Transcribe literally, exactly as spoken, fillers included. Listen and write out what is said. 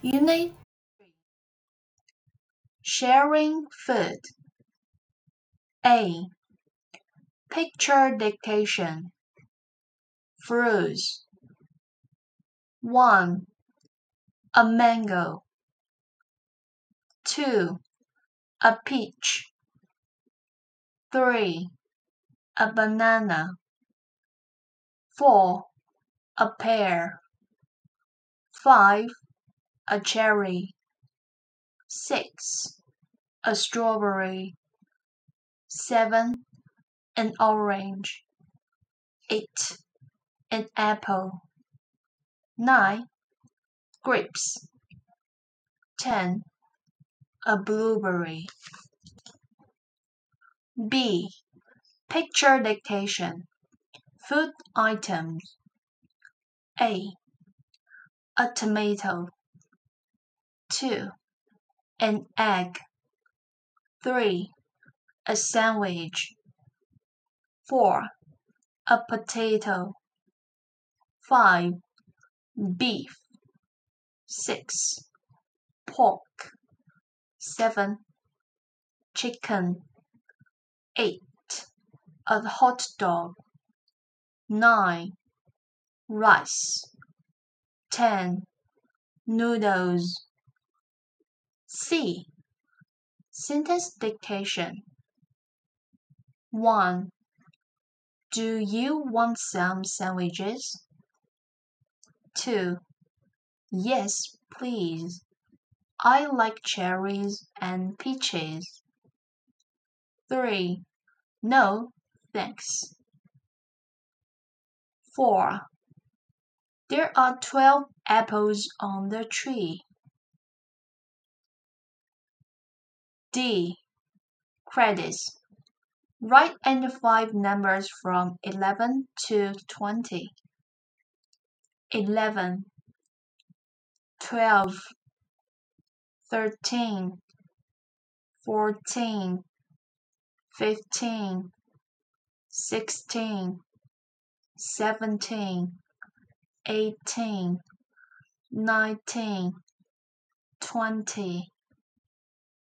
Unit Sharing Food. A. Picture dictation. Fruits. one. A mango. two. A peach. three. A banana. four. A pear. five. A cherry. six. A strawberry. seven. An orange. eight. An apple. nine. Grapes. ten. A blueberry. B. Picture dictation. Food items. A. A tomato. two. An egg. three. A sandwich. four. A potato. five. Beef. six. Pork. seven. Chicken. eight. A hot dog. nine. Rice. ten. Noodles. C. Sentence dictation. one. Do you want some sandwiches? two. Yes, please. I like cherries and peaches. three. No, thanks. four. There are twelve apples on the tree. D. Credits. Write any five numbers from eleven to twenty. eleven. twelve. thirteen. fourteen. fifteen. sixteen. seventeen. eighteen. nineteen. twenty.